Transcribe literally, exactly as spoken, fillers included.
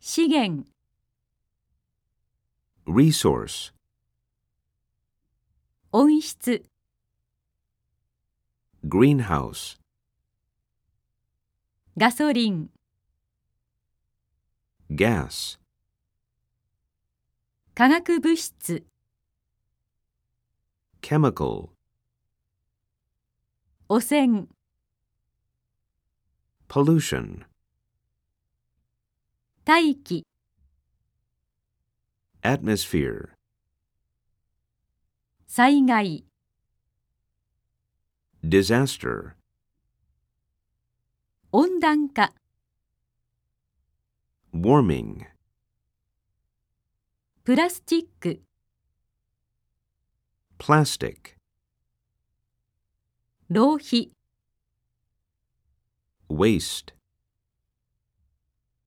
資源、 resource, 温室、 greenhouse, ガソリン、 gas, 化学物質、 chemical, 汚染、 pollution, 大気、 atmosphere, 災害、 disaster, 温暖化、 warming, プラスチック、 plastic, 浪費、 waste.